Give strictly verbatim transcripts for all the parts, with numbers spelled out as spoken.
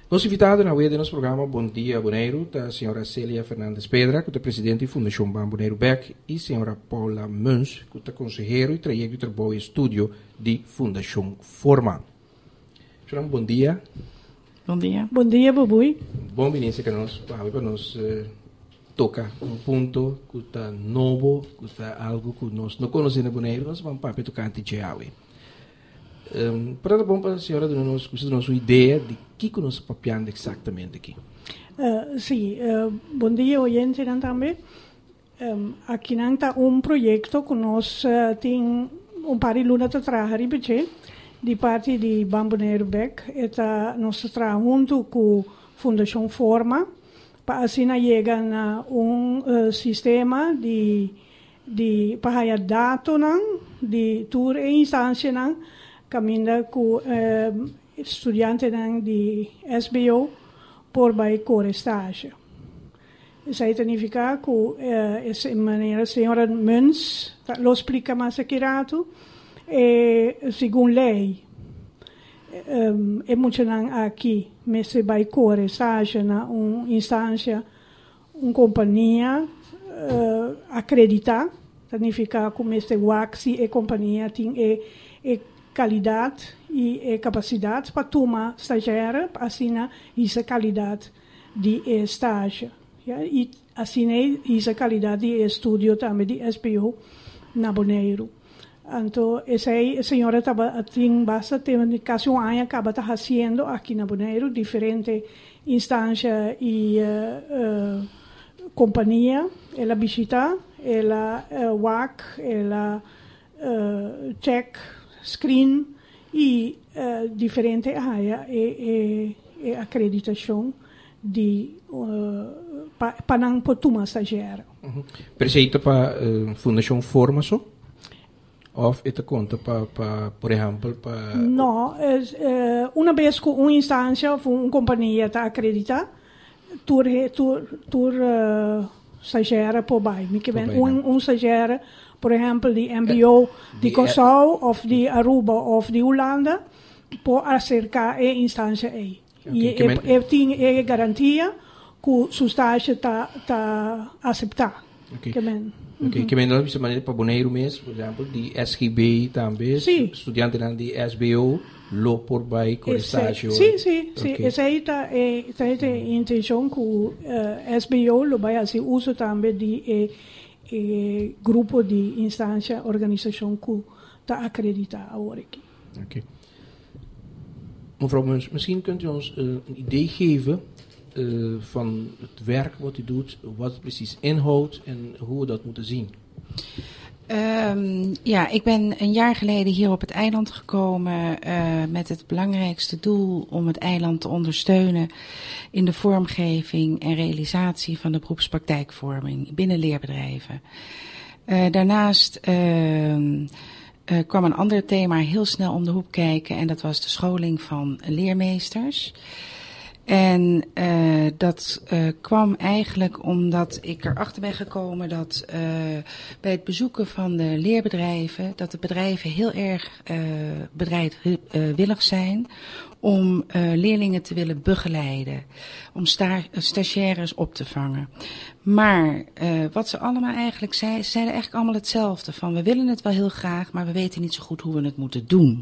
Nos invitado na web de nosso programa Bom Dia Bonaire, da senhora Célia Fernandes Pedra, que é presidente da Fundação Ban Bonaire Beck, e senhora Paula Muns, que é consejero e trajecto de trabalho e estúdio de Fundação Forma. Senhora, bom dia. Bom dia. Bom dia, Bobui. Bom vinência que nós, para nós eh, toca um ponto que está novo, que está algo que nós não conhecemos na Bonaire, nós vamos para tocar anti-Chiawe. Um, para bom para a senhora dar-nos uma ideia de que que nós papiando exatamente aqui. Uh, sim, uh, bom dia, oyente também. Um, aqui está um projeto que nós uh, temos um par de lunas de trabalho de parte de Ban Bonaire Beck. Eta nós trabalhamos junto com a Fundação Forma para assim chegar a um uh, sistema de de para dados de tour e instância caminha com eh, estudantes de S B O por vai core estágio. Isso significa que eh, essa maneira a senhora Muns lo explica mais aqui rato e segundo lei um, é muito aqui mas se vai core estágio na uma instância uma companhia uh, acreditada significa que este Waxi e companhia tem e, e qualidade e, e capacidade para tomar estagiário, assim, essa qualidade de estágio. Ja? E assim, essa qualidade de estudo também de S B O na Bonaire. Então, essa aí, a senhora tem bastante, em caso um ano, acaba fazendo aqui na Bonaire, diferentes instâncias e uh, uh, companhia. Ela visita, ela uh, W A C, ela uh, check, screen e uh, diferente área e, e, e acreditação de uh, para não tomar estagiário. Uhum. Preceita para uh, Fundação Forma só? Ou esta conta para, para por exemplo, para... Não, é, uma vez que uma instância ou uma companhia está acreditada, tu tu tu uh, estagiário por baixo. Um, um estagiário, por exemplo, de M B O de Curaçao ou de Aruba ou de Holanda, por acercar a instância aí. E eu tenho a garantia que o estágio está aceitável. Ok, okay. Que menos dessa maneira para Bonaire mesmo, por exemplo, de S G B também, sim. Estudante de S B O, lo por baixo com estágio. Sim, sim, sim. Essa aí está a intenção que o S B O lo vai fazer uso também de e grupo de instância, organização que está acreditada agora aqui. Ok. Mevrouw Muns, misschien kunt u ons uh, een idee geven uh, van het werk wat u doet, wat het precies inhoudt en hoe we dat moeten zien. Um, ja, ik ben een jaar geleden hier op het eiland gekomen uh, met het belangrijkste doel om het eiland te ondersteunen in de vormgeving en realisatie van de beroepspraktijkvorming binnen leerbedrijven. Uh, daarnaast uh, uh, kwam een ander thema heel snel om de hoek kijken en dat was de scholing van leermeesters. En uh, dat uh, kwam eigenlijk omdat ik erachter ben gekomen dat uh, bij het bezoeken van de leerbedrijven, dat de bedrijven heel erg uh, bereidwillig zijn om uh, leerlingen te willen begeleiden, om sta- stagiaires op te vangen. Maar uh, wat ze allemaal eigenlijk zeiden, ze zeiden eigenlijk allemaal hetzelfde, van we willen het wel heel graag, maar we weten niet zo goed hoe we het moeten doen.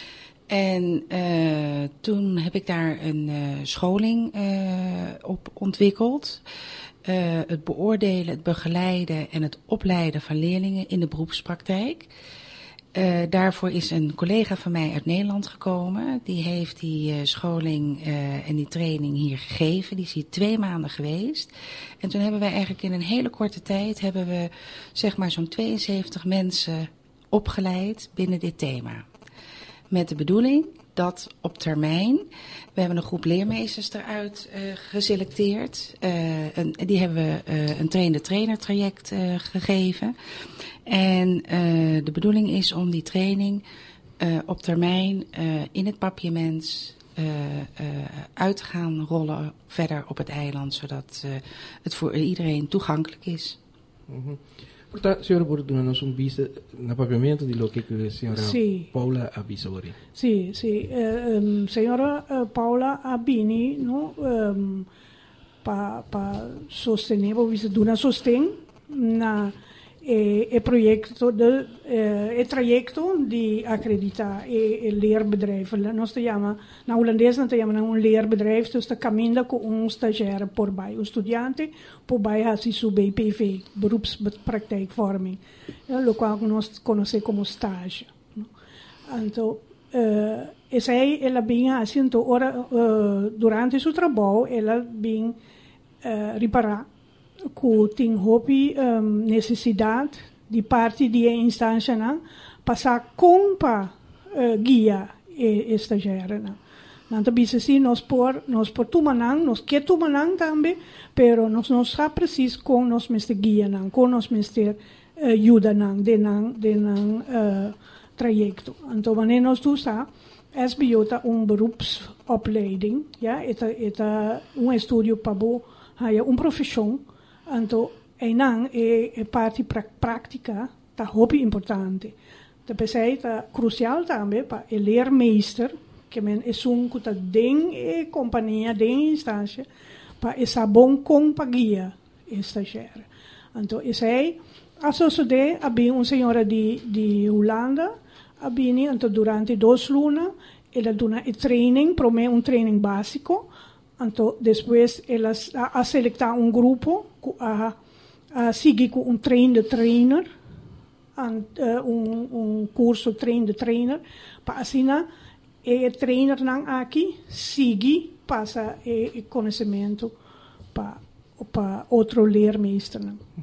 En uh, toen heb ik daar een uh, scholing uh, op ontwikkeld. Uh, het beoordelen, het begeleiden en het opleiden van leerlingen in de beroepspraktijk. Uh, daarvoor is een collega van mij uit Nederland gekomen. Die heeft die uh, scholing uh, en die training hier gegeven. Die is hier twee maanden geweest. En toen hebben wij eigenlijk in een hele korte tijd hebben we zeg maar zo'n tweeënzeventig mensen opgeleid binnen dit thema. Met de bedoeling dat op termijn, we hebben een groep leermeesters eruit uh, geselecteerd. Uh, een, die hebben we uh, een train-de-trainer traject uh, gegeven. En uh, de bedoeling is om die training uh, op termijn uh, in het papiaments uh, uh, uit te gaan rollen verder op het eiland. Zodat uh, het voor iedereen toegankelijk is. Mm-hmm. Portanto, a senhora pode dar-nos um vista no papiamento de lo que a senhora Sì. Paula Abisori. Sì, sì. Eh, um, signora uh, Paola Abini, no, um, pa, pa sostenere, una sosten na e, e progetto de, eh, e trajecto di accredita e, e leerbedrijf. Nós chiama, na Holandês nós chiama um leerbedrijf, dus dat caminda com um stagiaire por bij, um estudante por bij has su B P V, beroepspraktijkvorming, eh, lo qual nós conhecemos como stage. No? Então, uh, e zij, ela vinha assim, então, ora, uh, durante seu trabalho, ela vinha uh, reparar que tem hobby um, necessidade de parte de instância não passar com para uh, guia e estagiário não não também assim nós por nós por tumanang nós quer tumanang também pero nós não está preciso com nós mestre guia não com nós mestre uh, ajuda não de não de não uh, trajecto então wanneer nós tu está S B O tá um beroepsopleiding ja eta eta um estudo para bo haya um profissão. Então, enang é, é parte pra, prática tá hobby importante. Depois é tá crucial também para o leermeester, que men é um que tá den e companhia, den instância, para essa bom companhia estagiária. Então, isso é a sociedade, havia uma senhora de de Holanda, havia então durante duas lunas, ela dona um training, promete um training básico. Então, depois, elas a, a seletar um grupo, a, a seguir com um treino de trainer, and, uh, um, um curso treino de trainer, para assim, o trainer não aqui, seguir, passa o conhecimento para para outro leermeester.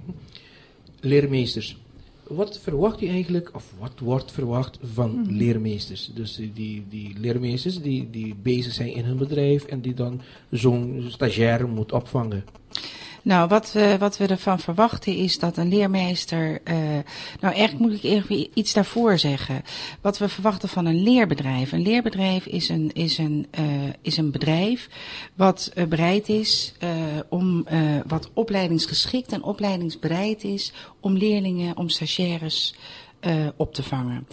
Leermeesters. Wat verwacht u eigenlijk, of wat wordt verwacht van mm-hmm. leermeesters? Dus die, die leermeesters die, die bezig zijn in hun bedrijf en die dan zo'n stagiair moet opvangen. Nou, wat we, wat we ervan verwachten is dat een leermeester... Uh, nou, eigenlijk moet ik even iets daarvoor zeggen. Wat we verwachten van een leerbedrijf. Een leerbedrijf is een, is een, uh, is een bedrijf wat uh, bereid is uh, om... Uh, wat opleidingsgeschikt en opleidingsbereid is om leerlingen, om stagiaires uh, op te vangen.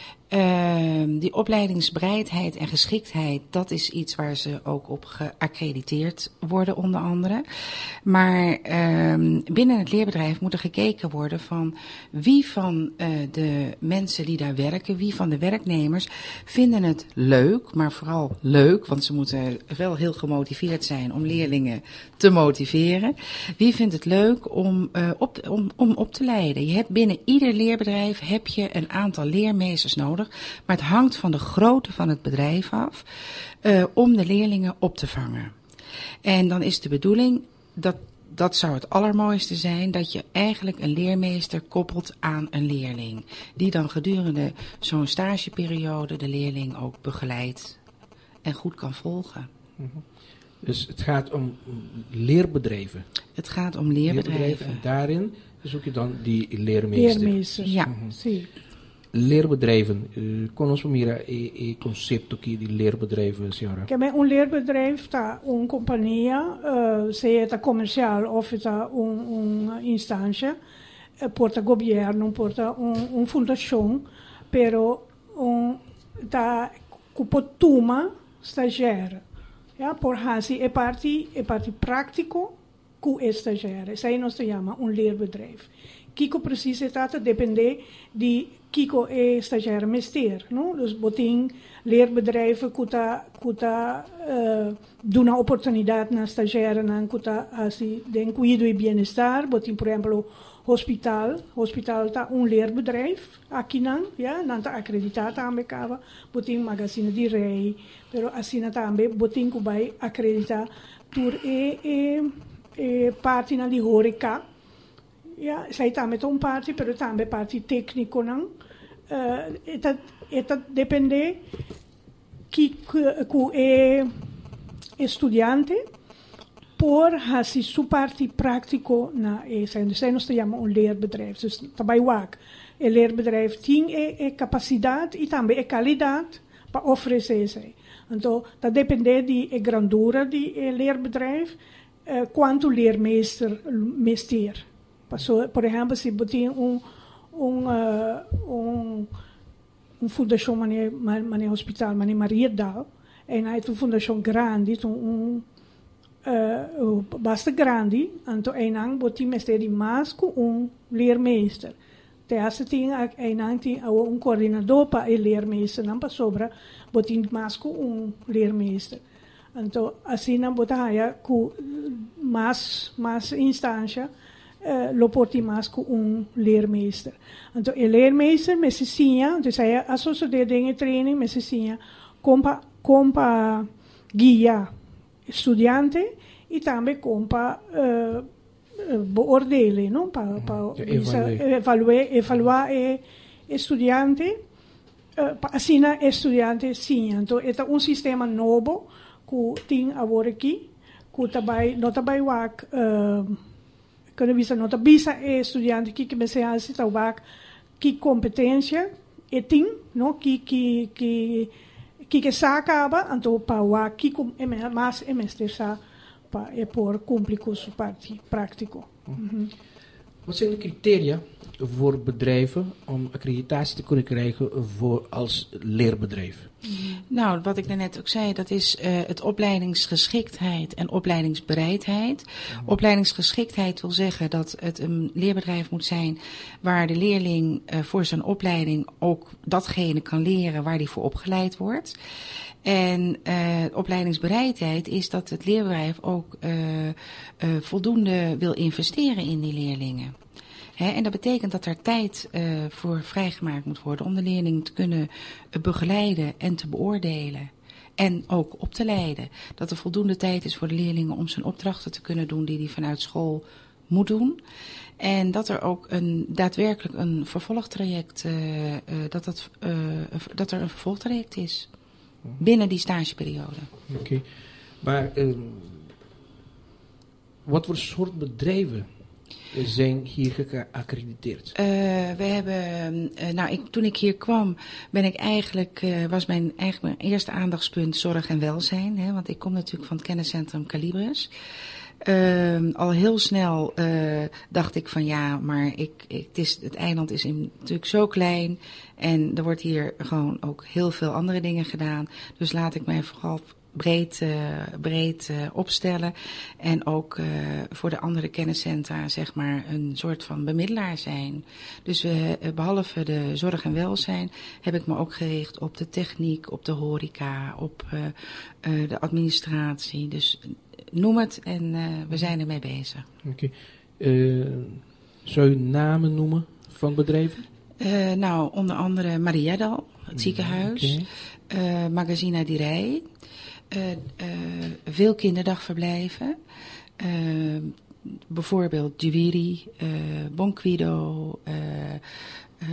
Uh, die opleidingsbereidheid en geschiktheid, dat is iets waar ze ook op geaccrediteerd worden, onder andere. Maar uh, binnen het leerbedrijf moet er gekeken worden van wie van uh, de mensen die daar werken, wie van de werknemers vinden het leuk, maar vooral leuk, want ze moeten wel heel gemotiveerd zijn om leerlingen te motiveren. Wie vindt het leuk om, uh, op, om, om op te leiden? Je hebt binnen ieder leerbedrijf heb je een aantal leermeesters nodig. Maar het hangt van de grootte van het bedrijf af uh, om de leerlingen op te vangen. En dan is de bedoeling, dat, dat zou het allermooiste zijn, dat je eigenlijk een leermeester koppelt aan een leerling. Die dan gedurende zo'n stageperiode de leerling ook begeleidt en goed kan volgen. Mm-hmm. Dus het gaat om leerbedrijven? Het gaat om leerbedrijven. leerbedrijven en daarin zoek je dan die leermeester? Leermeesters, ja. Mm-hmm. Zie. Leerbedrijven, uh, kon ons meer e conceito aqui de leerbedrijven, senhora? Que um leerbedrijf tá uma companhia, uh, se é comercial ou tá um, uma instância, uh, porta governo, porta um, um fundação, pero um tá cupotuma stagiário, ja, por hasi é parte é parte prático com estagiário. Isso aí nós chama um leerbedrijf. Kiko precisa estar depender de Kiko é estagiário meester, no? Dus botin leerbedrijven kuta kuta uh, doen een oportunidade na stagiário na kuta assim den cuido e bem-estar, botin por exemplo hospital, hospital tá um leerbedrijf aqui não, ja, não tá acreditado também cava, botin magazine de rei, pero assim também botin que vai acreditar por e e, e parte na de horeca. Ja, zij também een parte, pero também parte técnico não. Uh, eta eta depende que que é estudante por hasi su parte prático na e zij nós chamamos um leerbedrijf. Dus daarbij wak, o leerbedrijf tem é capacidade e também é qualidade para oferecer zij. Então, dat depende de a grandura de leerbedrijf, uh, quanto leermeester meester Passou, por exemplo, se botem um um uh, um um fundação mané mané hospital mané Maria Dal, e aí uma fundação grande, um uh, bastante grande, então aí não botem mestre mais com um leermeester. Te hace tem aí não tem um coordenador para o leermeester, não para sobra, botem mais com um leermeester. Então assim não botar aí com mais mais instância. Uh, lo porti mais com um leermeester. Então, o leermeester me ensina, dus hij associeert dingen training, me ensina compa compa guia estudante e também compa uh, uh, beoordelen, não? Para pa, evaluar, evaluar e estudante, uh, para ensinar estudante sim. Então, é um sistema novo que tem agora aqui, que também não também wak Kunnen bisa nota bisa e estudante que que você acha trabalhar que competência e tem, não que que que que que sacaba então para o que com mais é mestre sa para é por cumprir com sua parte prático. Mm-hmm. Wat zijn de criteria voor bedrijven om accreditatie te kunnen krijgen voor als leerbedrijf? Nou, wat ik net ook zei, dat is uh, het opleidingsgeschiktheid en opleidingsbereidheid. Mm-hmm. Opleidingsgeschiktheid wil zeggen dat het een leerbedrijf moet zijn waar de leerling uh, voor zijn opleiding ook datgene kan leren waar die voor opgeleid wordt. En uh, opleidingsbereidheid is dat het leerbedrijf ook uh, uh, voldoende wil investeren in die leerlingen. He, en dat betekent dat er tijd uh, voor vrijgemaakt moet worden om de leerling te kunnen uh, begeleiden en te beoordelen. En ook op te leiden. Dat er voldoende tijd is voor de leerlingen om zijn opdrachten te kunnen doen die hij vanuit school moet doen. En dat er ook een, daadwerkelijk een vervolgtraject, uh, uh, dat, dat, uh, dat er een vervolgtraject is. Binnen die stageperiode. Oké. Okay. Maar uh, wat voor soort bedrijven zijn hier geaccrediteerd? Uh, we hebben, uh, nou, ik, toen ik hier kwam, ben ik eigenlijk, uh, was mijn, eigenlijk mijn eerste aandachtspunt zorg en welzijn. Hè, want ik kom natuurlijk van het kenniscentrum Calibres. Uh, al heel snel uh, dacht ik van ja, maar ik, ik, het, is, het eiland is in, natuurlijk zo klein en er wordt hier gewoon ook heel veel andere dingen gedaan. Dus laat ik mij vooral breed, uh, breed uh, opstellen en ook uh, voor de andere kenniscentra zeg maar een soort van bemiddelaar zijn. Dus we, uh, behalve de zorg en welzijn heb ik me ook gericht op de techniek, op de horeca, op uh, uh, de administratie. Dus noem het en uh, we zijn ermee bezig. Oké. Okay. Uh, zou je namen noemen van bedrijven? Uh, nou, onder andere Mariedal, het ziekenhuis, okay. uh, Magazina di Rei, uh, uh, veel kinderdagverblijven, uh, bijvoorbeeld Juwiri, uh, Bonquido, uh, uh,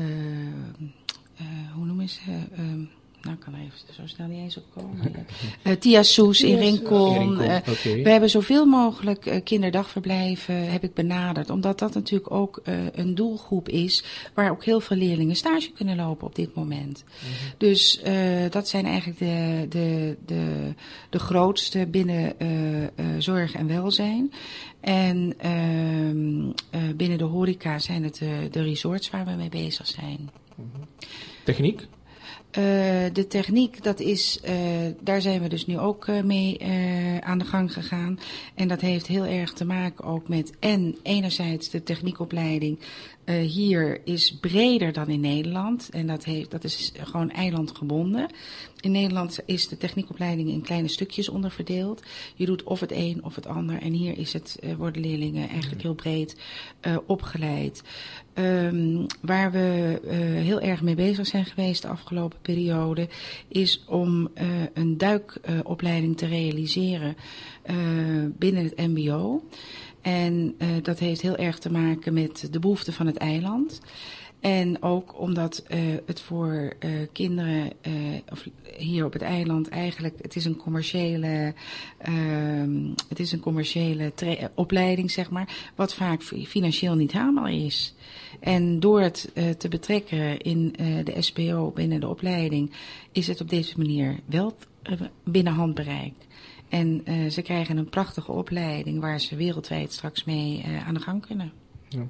uh, hoe noemen ze? Uh, Nou, ik kan er even zo snel niet eens op komen. uh, Tia Soes in Rincon. Uh, okay. We hebben zoveel mogelijk uh, kinderdagverblijven heb ik benaderd. Omdat dat natuurlijk ook uh, een doelgroep is waar ook heel veel leerlingen stage kunnen lopen op dit moment. Mm-hmm. Dus uh, dat zijn eigenlijk de, de, de, de grootste binnen uh, uh, zorg en welzijn. En uh, uh, binnen de horeca zijn het uh, de resorts waar we mee bezig zijn. Mm-hmm. Techniek? Uh, de techniek, dat is, uh, daar zijn we dus nu ook uh, mee uh, aan de gang gegaan. En dat heeft heel erg te maken ook met en enerzijds de techniekopleiding uh, hier is breder dan in Nederland. En dat, heeft, dat is gewoon eilandgebonden. In Nederland is de techniekopleiding in kleine stukjes onderverdeeld. Je doet of het een of het ander. En hier is het, uh, worden leerlingen eigenlijk heel breed uh, opgeleid. Um, waar we uh, heel erg mee bezig zijn geweest de afgelopen periode is om uh, een duikopleiding uh, te realiseren uh, binnen het M B O. En uh, dat heeft heel erg te maken met de behoeften van het eiland. En ook omdat uh, het voor uh, kinderen uh, of hier op het eiland eigenlijk, het is een commerciële, uh, het is een commerciële tra- opleiding, zeg maar, wat vaak financieel niet haalbaar is. En door het uh, te betrekken in uh, de S P O binnen de opleiding, is het op deze manier wel uh, binnen handbereik. En uh, ze krijgen een prachtige opleiding waar ze wereldwijd straks mee uh, aan de gang kunnen. Ja.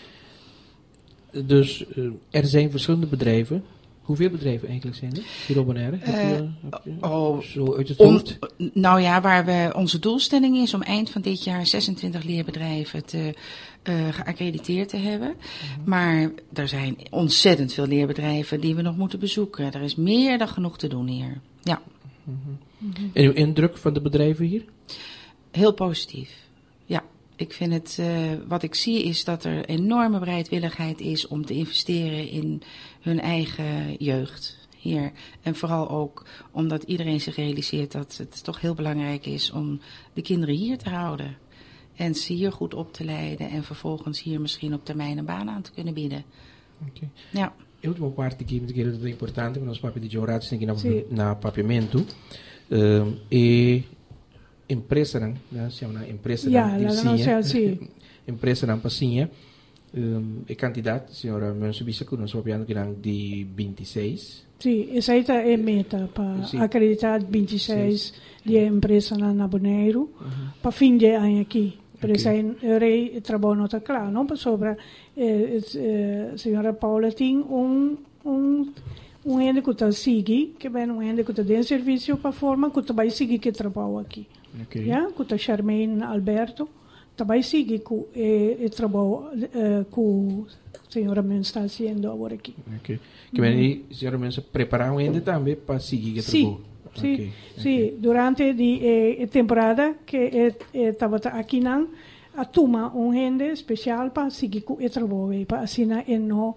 Dus uh, er zijn verschillende bedrijven. Hoeveel bedrijven eigenlijk zijn er hier op Bonaire? Uh, heb je, heb je oh, zo uit het om, hoofd? Nou ja, waar we onze doelstelling is om eind van dit jaar zesentwintig leerbedrijven te, uh, geaccrediteerd te hebben. Uh-huh. Maar er zijn ontzettend veel leerbedrijven die we nog moeten bezoeken. Er is meer dan genoeg te doen hier. Ja. Uh-huh. Uh-huh. En uw indruk van de bedrijven hier? Heel positief. Ja. Ik vind het, uh, wat ik zie is dat er enorme bereidwilligheid is om te investeren in hun eigen jeugd hier. En vooral ook omdat iedereen zich realiseert dat het toch heel belangrijk is om de kinderen hier te houden. En ze hier goed op te leiden en vervolgens hier misschien op termijn een baan aan te kunnen bieden. Okay. Ja. A última parte aqui, muito querido, é importante, porque nós papi de Jorats tem que ir na papiamento. Um, e empresa, né? Se chama empresa ja, da empresa da Passinha. Um, e candidato, senhora, meu subisse que nós papiando que eram de vinte e seis. Sim, essa é a meta para sí. acreditar vinte e seis de empresa na Bonaire para fim de ano aqui. Por isso, o rei trabalha não está claro, não? Sobre eh, eh, senhora Paula tem um um um ente que está seguindo, que é um ente que está dando serviço para a forma que está vai seguir que trabalha aqui. Okay. Ja, que está Charmaine Alberto, está vai seguir que o trabalho que a senhora Men está fazendo agora aqui. Ok. Que bem, a senhora Men se preparar ainda também para seguir o trabalho. Sim, okay. sim. Okay. Durante a temporada que estava aqui não, a turma um rende especial para seguir o trabalho, para assinar e não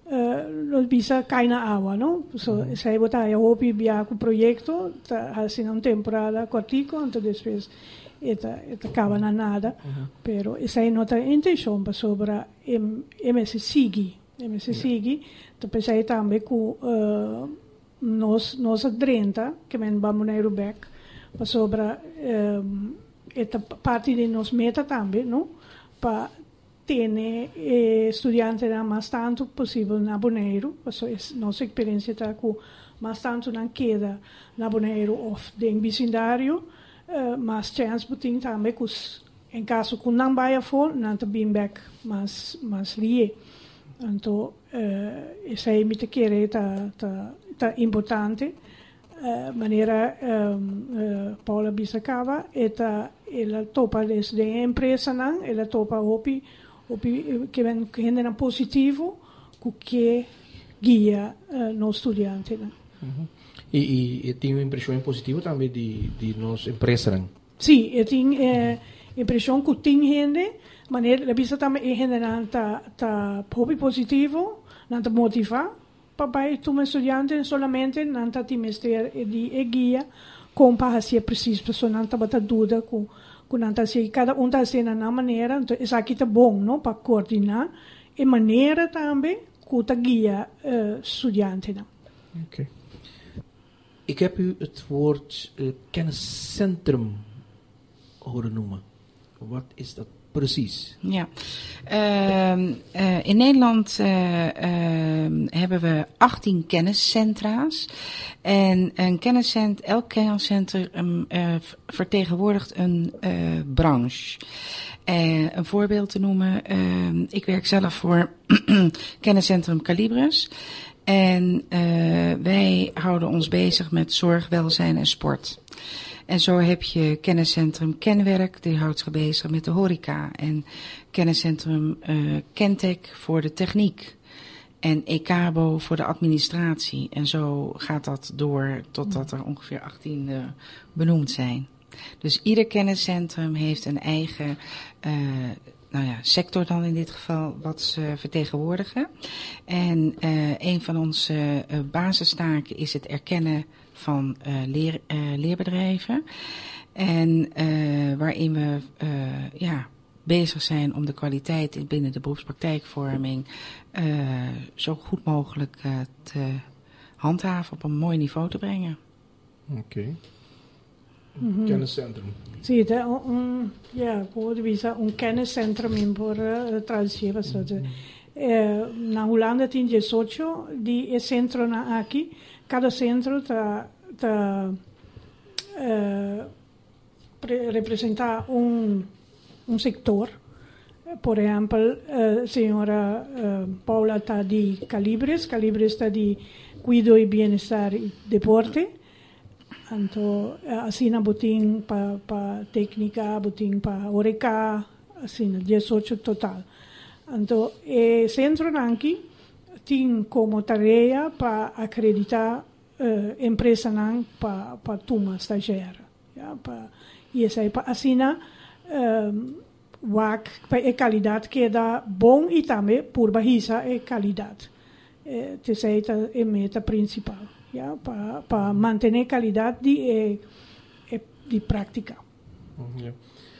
uh, bisa cair na água, não? So, mm-hmm. Sai botar a hopi via o projeto, tá assinar uma temporada cortico, então depois eta eta acaba na nada, mm-hmm. Pero essa é nossa intenção para sobre M S Sigi, M S Sigi, então pensei também que uh, Nos, nossa trinta, que men vamos na Eurobec, para sobre um, esta parte de nos meta também, não? Para ter eh, estudantes mais tanto possível na Bonaire, porque nossa experiência está com mais tanto na queda na Bonaire ou de vecindário, uh, mais chance tem também que em caso que não vai for, não te bem back mais mais lie. Então, uh, essa é muito querer tá tá tá importante. Uh, maneira um, uh, Paula Bissacava eta ela topa desde a empresa não, ela topa opi opi que vem que é positivo que guia uh, no estudante não. Uhum. E, e, e tem uma impressão positiva também de de nós empresa não? Sim, eu tenho uh, impressão que tem gente maneira a bisa também é gente não tá tá positivo, não tá motivar. Papai, tu me estudante solamente não está trimestre de guia com para ser preciso, pessoa não está batendo dúvida com com não está se cada um está sendo na maneira, então isso aqui tá bom, não, para coordenar e maneira também com a guia uh, estudante, não. Oké. Ik heb u het woord uh, kenniscentrum horen noemen. Wat is dat precies? Ja, uh, uh, in Nederland uh, uh, hebben we achttien kenniscentra's. En een kenniscent, elk kenniscentrum uh, vertegenwoordigt een uh, branche. Uh, een voorbeeld te noemen, uh, ik werk zelf voor kenniscentrum Calibres. En uh, wij houden ons bezig met zorg, welzijn en sport. En zo heb je kenniscentrum Kenwerk, die houdt zich bezig met de horeca. En kenniscentrum uh, Kentec voor de techniek. En Ecabo voor de administratie. En zo gaat dat door totdat er ongeveer achttien uh, benoemd zijn. Dus ieder kenniscentrum heeft een eigen uh, nou ja, sector dan in dit geval wat ze vertegenwoordigen. En uh, een van onze uh, basistaken is het erkennen van uh, leer, uh, leerbedrijven. En uh, waarin we uh, ja, bezig zijn om de kwaliteit binnen de beroepspraktijkvorming uh, zo goed mogelijk uh, te handhaven, op een mooi niveau te brengen. Oké. Okay. Mm-hmm. Kenniscentrum. Sì, è un, yeah, un kenniscentrum in por uh, tradizione. Mm-hmm. Eh, na Holanda tinha dezoito di centro na aqui. Cada centro ta ta uh, representa un un sector por exemplo, a senhora uh, Paula está de Calibres, Calibres está de Cuido e Bienestar e Deporte, então assim na botim para pa técnica, botim para Oreca, assim dezoito total. Então, o centro aqui tem como tarefa para acreditar uh, empresa para para turma estagiária, ja, para e essa é para assim na wak para a qualidade que dá bom e também por baixo a qualidade. Essa é a meta principal, ja, para para manter a qualidade de de prática. Ja.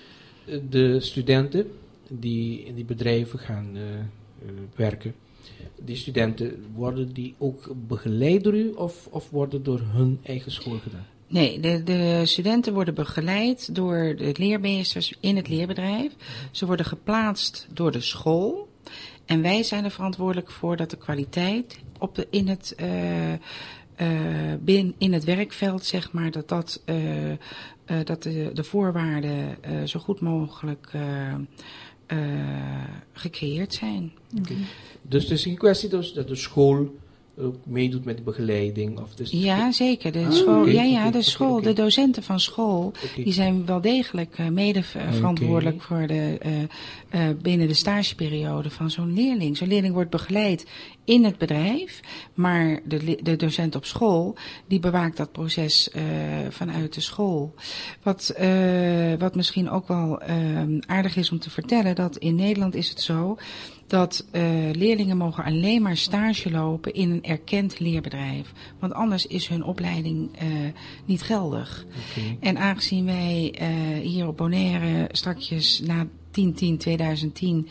De studenten die in die bedrijven gaan uh, uh, werken, die studenten, worden die ook begeleid door u of, of worden door hun eigen school gedaan? Nee, de, de studenten worden begeleid door de leermeesters in het leerbedrijf. Ze worden geplaatst door de school. En wij zijn er verantwoordelijk voor dat de kwaliteit op de, in, het, uh, uh, bin, in het werkveld, zeg maar, dat, dat, uh, uh, dat de, de voorwaarden uh, zo goed mogelijk uh, uh, gecreëerd zijn. Okay. Dus het is een kwestie dus dat de school ook meedoet met de begeleiding? Of dus ja, zeker. De, ah, school, okay, ja, ja, okay, de, school, okay, okay. de docenten van school, okay. die zijn wel degelijk uh, mede uh, verantwoordelijk okay. voor de, uh, uh, binnen de stageperiode van zo'n leerling. Zo'n leerling wordt begeleid in het bedrijf, maar de, de docent op school, die bewaakt dat proces uh, vanuit de school. Wat, uh, wat misschien ook wel uh, aardig is om te vertellen, dat in Nederland is het zo dat uh, leerlingen mogen alleen maar stage lopen in een erkend leerbedrijf. Want anders is hun opleiding uh, niet geldig. Okay. En aangezien wij uh, hier op Bonaire strakjes na tien tien tweeduizend tien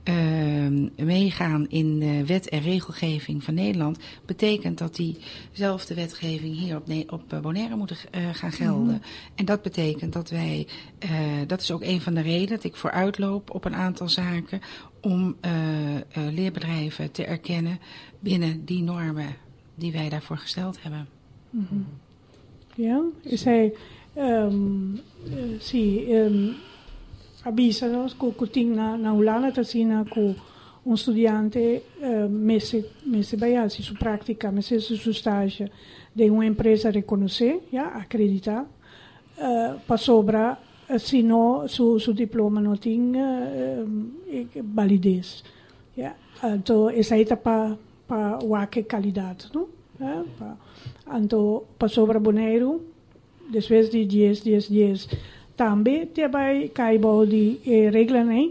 uh, meegaan in uh, wet en regelgeving van Nederland, betekent dat diezelfde wetgeving hier op, ne- op uh, Bonaire moet uh, gaan gelden. Mm-hmm. En dat betekent dat wij, uh, dat is ook een van de redenen dat ik vooruitloop op een aantal zaken om uh, uh, leerbedrijven te erkennen binnen die normen die wij daarvoor gesteld hebben. Mm-hmm. Ja, is hij, um, uh, zie, um, avisa-nos que que tinha na, na Holanda tasina que um estudante uh, messe messe vai se sua prática messe sua estágio de uma empresa reconhecer, já acreditar uh, para sobra se não su su diploma não tinha uh, validez, já então essa é para para o que qualidade, não, ja, para então para sobra Bonaire depois de dez dez dez também também caibo de eh, regra nem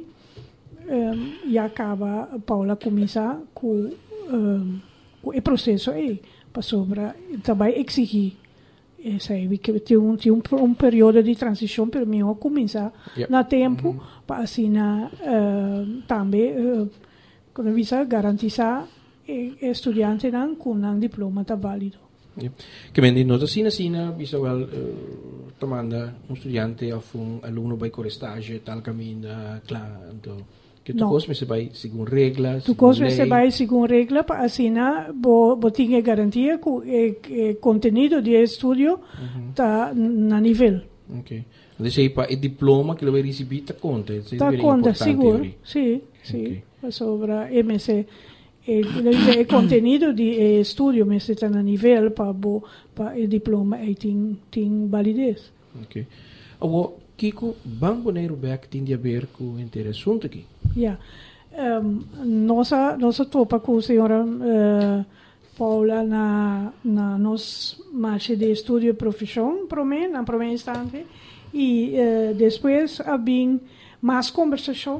um, e acaba Paula começar com um, com o processo aí para sobra também exigir essa aí que tem um tem um, um período de transição para mim começar yep. na tempo mm-hmm. para assim na uh, também uh, quando visa garantizar eh, estudante não com um diploma tá válido. Ja. Que men nota sina sina bisa wel uh, tomanda un studiante of un alunno by core stage tal caminda clar então que tu no. cos me se vai segundo regras tu cos me se vai segundo regra para assinar bo bo tinha garantia que eh, eh, conteúdo de estudio uh-huh. tá na nível. Ok. Deixei para o diploma que lo vai receber tá conta, tá conta seguro. Sim, sim. Okay. Para sobra M C il contenuto di studio messo a livello per il diploma e tin tin validez. Ok. Awo Kiko bang Bonaire back tin dia ver ku interessante aqui. Ja. Um, nossa nossa topa com a senhora uh, Paula na na nos marcha de estudio e profissão pro me na primeiro instante e uh, depois havia mais conversação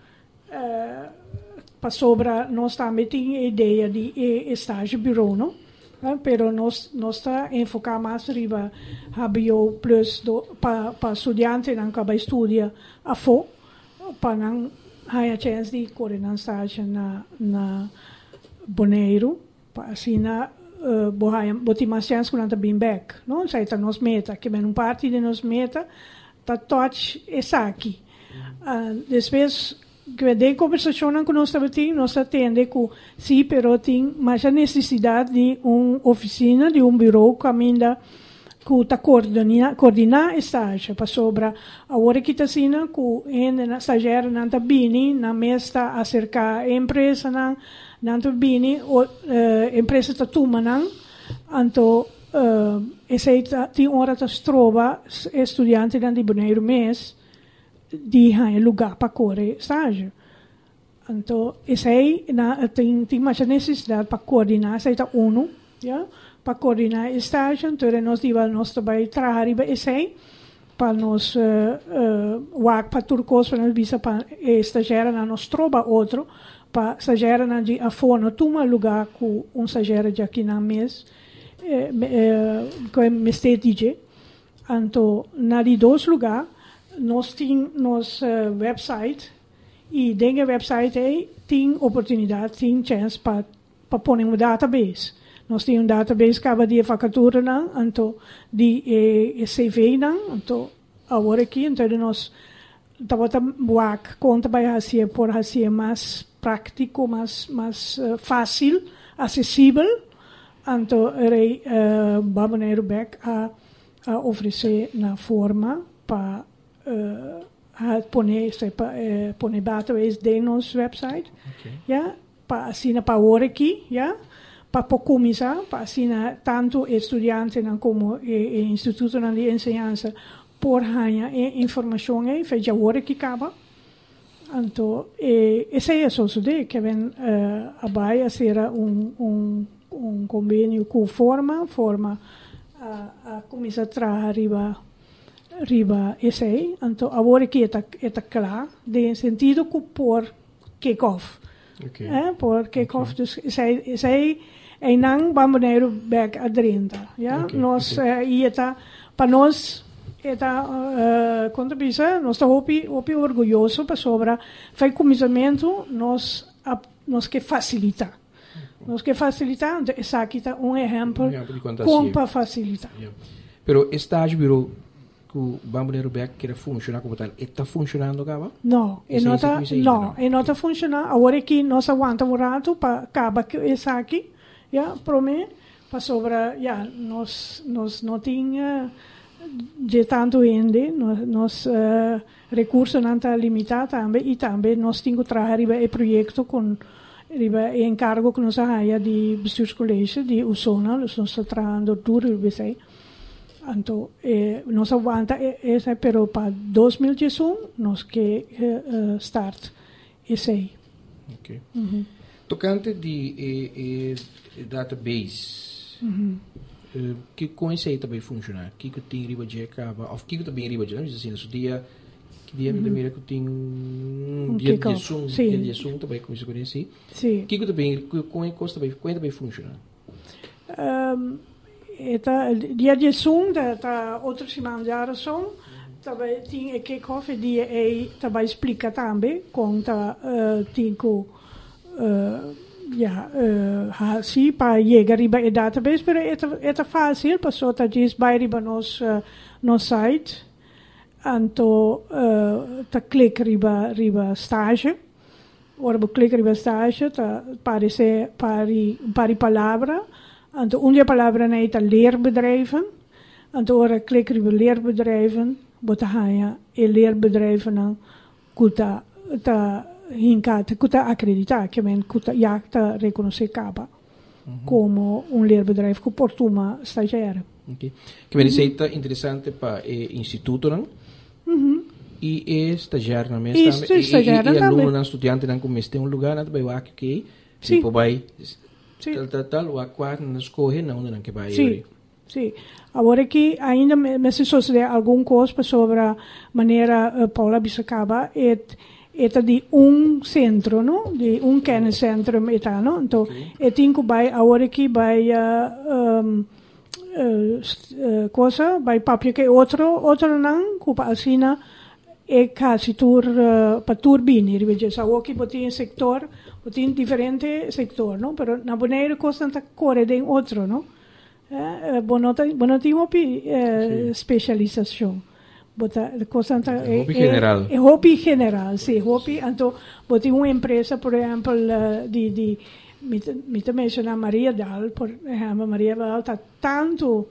uh, sobre nós também tem ideia de estágio bureau, não? Pero nós nós está enfocar mais riba habio plus para para estudante não acaba estudia a fo para não haya chance de correr na estágio na na Bonaire para assim na uh, bohaya boti mais chance quando tá bem back, não? Sai tá nos meta que men um parte de nos meta tá touch essa aqui. Uh, depois que de conversação com nós também nós atende que sim, pero tem mais a necessidade de uma oficina, de um bureau que ainda que tá coordenar coordenar estágio para sobra a hora que tá sina que ainda na estagiário não tá bini na mesta acerca a empresa não não tá bini o uh, empresa tá tuma não anto uh, esse tem hora tá trova estudante dan di primeiro mês di ha lugar para correr estágio anto esse na tem tem mais necessidade para coordenar esse tá uno ja para coordenar estágio, então nós íamos nós também trabalhar iba esse para nós work para turcos para nós bisa para estagiário na nós troba outro para estagiário na de afono toma lugar com um estagiário de aqui na mês com me state D J, então na de dois lugar nós tem nos website e dentro do website aí tem oportunidade tem chance para para pôr um database. Nós temos um database que acaba de vacatura, não? Então, de eh, C V, não? Então, agora aqui, então, nós estamos a conta para fazer por fazer mais prático, mais, mais uh, fácil, acessível. Então, erei uh, Baboneiro Beck a, a oferecer na forma para uh, poner, para uh, poner database de nosso website, okay. Yeah? Para assinar para agora aqui, yeah? Para começar, para assinar tanto estudantes como e, e institutos de ensinança por ganhar informação aí, feita agora que acaba. Então, esse é isso que vem uh, a ser um, um, um convênio com forma, forma a, a começar a trabalhar riba, riba esse aí. Então, agora que está é claro, de sentido que por kick-off. Okay. Eh, por kick-off, okay. Dus esse aí e não vamos neiro back a trinta, ja? Okay, nós okay. uh, e eta para nós eta uh, quando bisa nós está hopi hopi orgulhoso para sobra faz começamento nós a, nós que facilita okay. nós que facilita então essa aqui tá um exemplo como para facilitar. Yeah. Pero estágio virou que o Bamboneiro Beck quer funcionar como tal, está funcionando agora? Não, e não está não, e não está funcionando. Agora que nós aguanta um rato para acabar essa aqui. Ja, para mim, para sobra, ja, nós, nós não tínhamos de tanto ainda, nós uh, recursos não estão limitados também, e também nós temos que trabalhar em projeto com o encargo que nós temos de bestuurscollege, de U S O N A, nós estamos trabalhando duro, então, eh, nós aguanta, esse, pero para dois mil e dezoito, nós que uh, start esse aí. Ok. Uh-huh. Tocante de eh, eh, database, uhum. uh, que com esse aí também funciona? Que que tem riba de acaba, ou que que também riba de, não diz assim, no dia que dia me lembra que tem um dia de Zoom, dia de Zoom também como isso conheci. Sim. Que que também com com também com também funciona? Um, eta dia de Zoom da tá outro semana já Zoom também tem kick-off dia aí também explica também com tá tinco Uh, ja, uh, sim, para chegar riba e database, pero é é fácil, passou tá diz vai riba nos uh, no site, então uh, tá clica riba riba estágio, ora bu clica riba estágio, tá parece pari pari palavra, então uma palavra na tá leerbedrijven, então ora clica riba leerbedrijven, bota hanha e leerbedrijven não, kuta tá hinka te kuta acreditar que men kuta ja te reconhecer caba uhum. como um leerbedrijf que portuma estagiário. Okay. Que men receita interessante para o instituto não? Uhum. E é estagiário na mesma também. E, e, e aluno não estudante não como este um lugar não vai o que tipo vai tal tal tal o aquar na escola não não que vai. Sim. Sim. Agora que ainda me, me se sucede algum coisa sobre a maneira uh, Paula Bissacaba é é de um centro, não? De um kenniscentrum eta, não? Então, okay. é tinco vai agora que vai uh, um, uh, uh, coisa, vai papel que outro outro não, cupa assina é quase tur uh, para turbine, riveja, só que botin sector, botin diferente sector, não? Pero na maneira coisa tá corre de outro, não? Eh, bonota bonota hopi eh, specialização. Bota coisa tá é hobby general. É hobby general, sim, hobby. Então, botin uma empresa, por exemplo, uh, de de me me menciona Maria Dal, por exemplo, Maria Dal tá tanto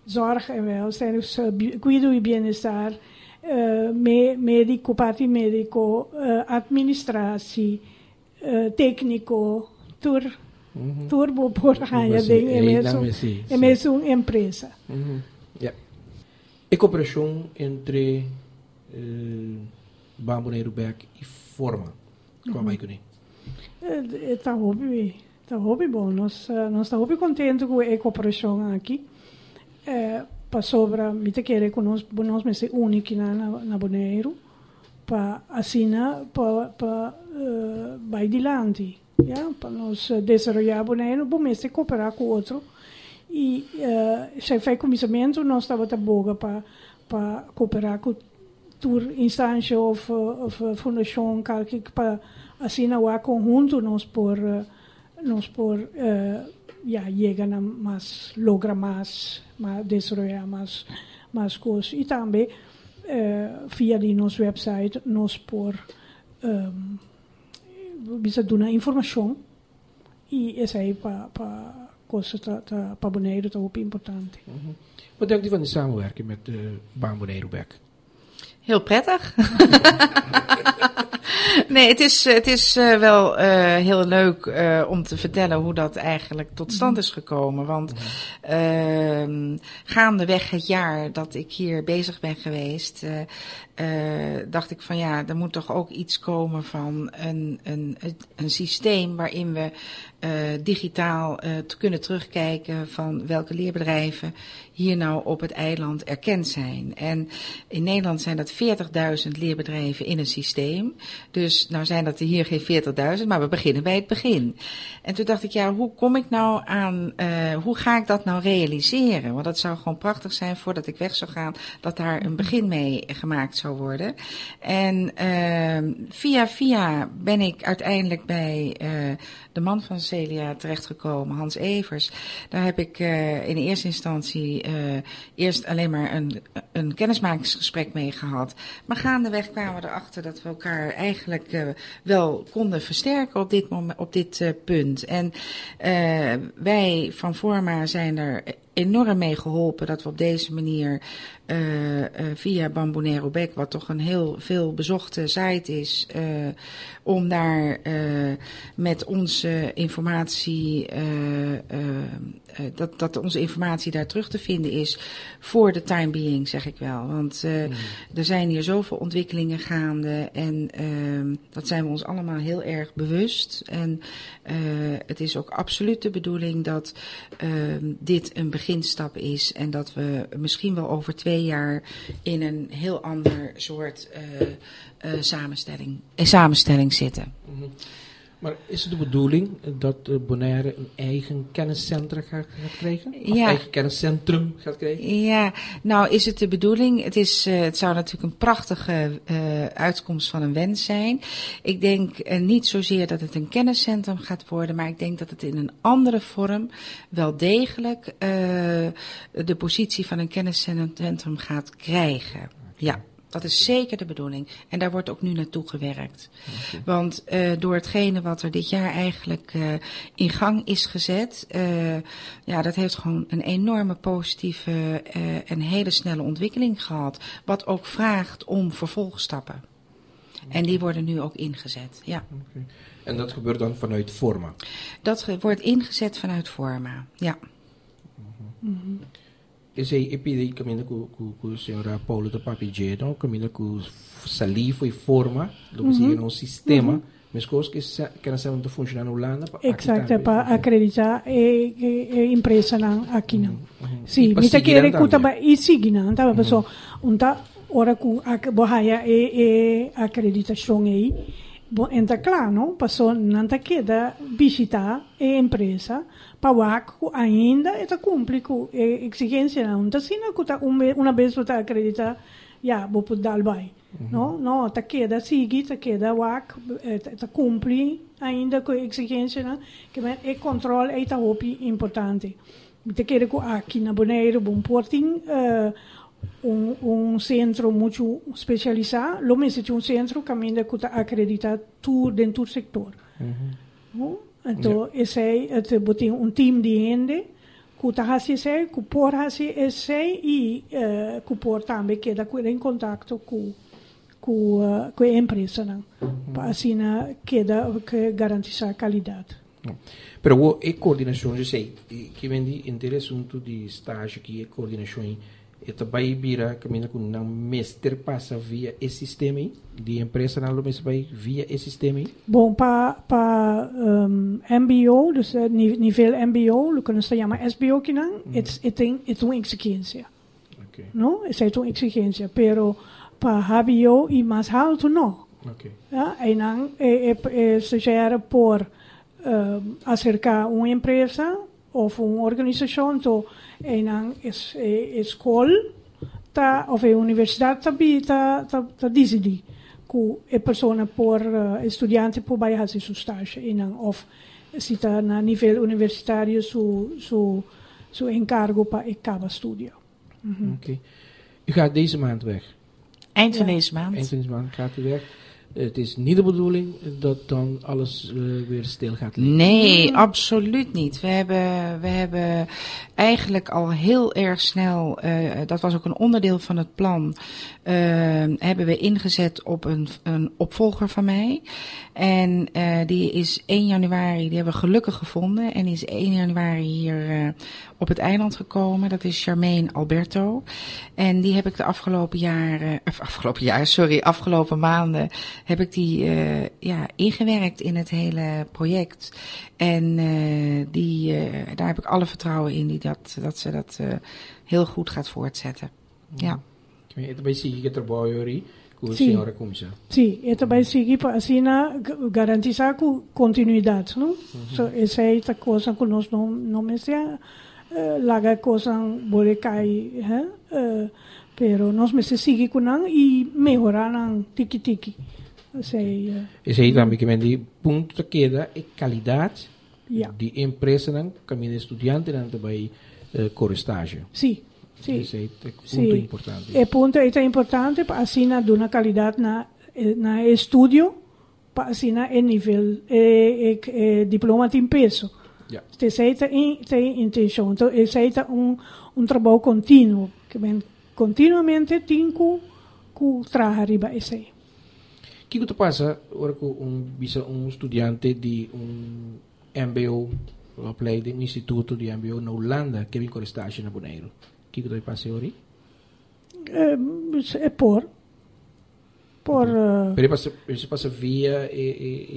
zorg en welzijn, dus uh, cuido y bienestar, uh, me, medico, parte medico, uh, administratie, uh, técnico, tur, mm-hmm. turbo por ganhar ding é mesmo uma empresa. Mm-hmm. Yeah. E cooperação entre uh, Bamboneiro Beck e Forma, qual vai que Está hobby, está hobby bom. Nós nós está hobby contente com a cooperação aqui. É, para sobra, me te querer com nós, nós me ser único na na Boneiro, para assinar, para para uh, vai dilante, ja, para nós desenvolver Boneiro, bom me se cooperar com outro e uh, se faz comissamento, nós estava tá boga para para cooperar com tour instância ou of fundação que para assinar o conjunto nós por nós por uh, ja llegan a mais logra mais mais desarrollar mais mais coisas e também uh, via de nosso website nós por um, bisa dar informação e essa aí para para coisas tá tá para Bonaire tá muito importante. Mm-hmm. Wat denkt u van de samenwerking met uh, Bamboneiro Beck? Heel prettig. Nee, het is, het is uh, wel uh, heel leuk uh, om te vertellen hoe dat eigenlijk tot stand is gekomen. Want uh, gaandeweg het jaar dat ik hier bezig ben geweest, uh, uh, dacht ik van ja, er moet toch ook iets komen van een, een, een systeem waarin we uh, digitaal uh, te kunnen terugkijken van welke leerbedrijven hier nou op het eiland erkend zijn. En in Nederland zijn dat veertigduizend leerbedrijven in een systeem. Dus nou zijn dat er hier geen veertigduizend, maar we beginnen bij het begin. En toen dacht ik, ja, hoe kom ik nou aan, uh, hoe ga ik dat nou realiseren? Want dat zou gewoon prachtig zijn voordat ik weg zou gaan, dat daar een begin mee gemaakt zou worden. En uh, via via ben ik uiteindelijk bij uh, de man van Celia terechtgekomen, Hans Evers. Daar heb ik uh, in eerste instantie uh, eerst alleen maar een, een kennismakingsgesprek mee gehad. Maar gaandeweg kwamen we erachter dat we elkaar eigenlijk uh, wel konden versterken op dit, moment, op dit uh, punt. En uh, wij van Forma zijn er enorm mee geholpen dat we op deze manier uh, uh, via Bamboneiro Beck, wat toch een heel veel bezochte site is, uh, om daar uh, met onze informatie, uh, uh, uh, dat, dat onze informatie daar terug te vinden is voor de time being, zeg ik wel. Want uh, mm. er zijn hier zoveel ontwikkelingen gaande en uh, dat zijn we ons allemaal heel erg bewust. En uh, het is ook absoluut de bedoeling dat uh, dit een beginstap is en dat we misschien wel over twee jaar in een heel ander soort uh, uh, samenstelling, uh, samenstelling zitten. Mm-hmm. Maar is het de bedoeling dat uh, Bonaire een eigen kenniscentrum gaat, gaat krijgen? Of ja. eigen kenniscentrum gaat krijgen? Ja, nou is het de bedoeling. Het, is, uh, het zou natuurlijk een prachtige uh, uitkomst van een wens zijn. Ik denk uh, niet zozeer dat het een kenniscentrum gaat worden, maar ik denk dat het in een andere vorm wel degelijk uh, de positie van een kenniscentrum gaat krijgen. Okay. Ja. Dat is zeker de bedoeling. En daar wordt ook nu naartoe gewerkt. Okay. Want uh, door hetgene wat er dit jaar eigenlijk uh, in gang is gezet, uh, ja, dat heeft gewoon een enorme positieve uh, en hele snelle ontwikkeling gehad. Wat ook vraagt om vervolgstappen. Okay. En die worden nu ook ingezet, ja. Okay. En dat gebeurt dan vanuit Forma? Dat ge- wordt ingezet vanuit Forma, ja. Mm-hmm. Mm-hmm. Esse epidemia caminha com com a senhora Paula da Papigeno, caminha com Salifo e Forma, do que seria um sistema, mas coisas que que não sabem funcionar na Holanda. Exacto, para acreditar e e empresa não aqui não. Sim, me tá querendo que tá e seguir não, tá pessoal, um tá ora com a bohaia e e acreditação aí. Bom, então claro, não, passou não tá queda visitar a empresa para que ainda está cumpre com a exigência não, tá sino que tá uma vez você acredita, já vou poder dar vai, não, não, tá queda sigue, tá queda wak, tá cumpre ainda com a exigência não, que é controle é tá muito importante. Te quero que aqui na Bonaire bom porting uh, Um, um centro muito especializado, lo mesmo é um centro que ainda está acreditado tudo dentro do setor. Mm-hmm. No? Então, yeah. Esse é um time de gente que tá hasi sei, que por hasi é sei e uh, que por também queda em contato com com uh, com a empresa, não? Uhum. Para assim queda que garantir a qualidade. Pero a coordenação, eu sei, que vem de interessante de estágio que a coordenação e também vira caminho com um mestre passa via esse sistema de empresa não mas vai via esse sistema. Bom, para para um, M B O, dus uh, nível M B O, o que nós chamamos S B O que não, é é uma exigência, okay. Não? É uma exigência, pero para H B O e mais alto não. Okay. Ja, e não é, é, é seja por uh, acercar uma empresa ou uma organização, então e não é, é escola, tá, ou é universidade também tá tá tá decidi que a pessoa por uh, estudante por vai fazer seu estágio e não ou se está na nível universitário su su su encargo para cada estudo. Mm-hmm. Oké. Okay. U gaat deze maand weg. Eind van ja. deze maand. Eind van deze maand gaat u weg. Het is niet de bedoeling dat dan alles uh, weer stil gaat liggen. Nee, absoluut niet. We hebben, we hebben eigenlijk al heel erg snel, uh, dat was ook een onderdeel van het plan, uh, hebben we ingezet op een, een opvolger van mij. En uh, die is één januari, die hebben we gelukkig gevonden. En die is één januari hier uh, op het eiland gekomen. Dat is Charmaine Alberto. En die heb ik de afgelopen jaren, of afgelopen jaar, sorry, afgelopen maanden heb ik die uh, ja, ingewerkt in het hele project. En uh, die, uh, daar heb ik alle vertrouwen in die dat, dat ze dat uh, heel goed gaat voortzetten. Ja. Também sigue que trabalho aí com a senhora Kumsa. Sim, e também sigue para assim garantir a continuidade, não? So, essa é a coisa que nós não não me se laga coisa bole cai, eh? Pero nós me se sigue com não e melhorar não tiki tiki. Sei. Esse aí também que vem de ponto que queda é qualidade yeah. de empresa não caminho de estudante não também uh, com estágio. Sim. Sim. Esse é ponto Sim. importante. É ponto é importante para assim na uma qualidade na na estudo para assim na nível é, é, é diploma em peso. Yeah. Te seita in tem intenção, então é seita um um trabalho contínuo que vem continuamente tinco com trabalhar riba esse. O que que passa ora com um bisa um estudante de um M B O, opleiding um instituto de M B O na Holanda que vem com estágio na Bonaire. O que que passa ora? É, é por por uh, Pero passa isso passa via e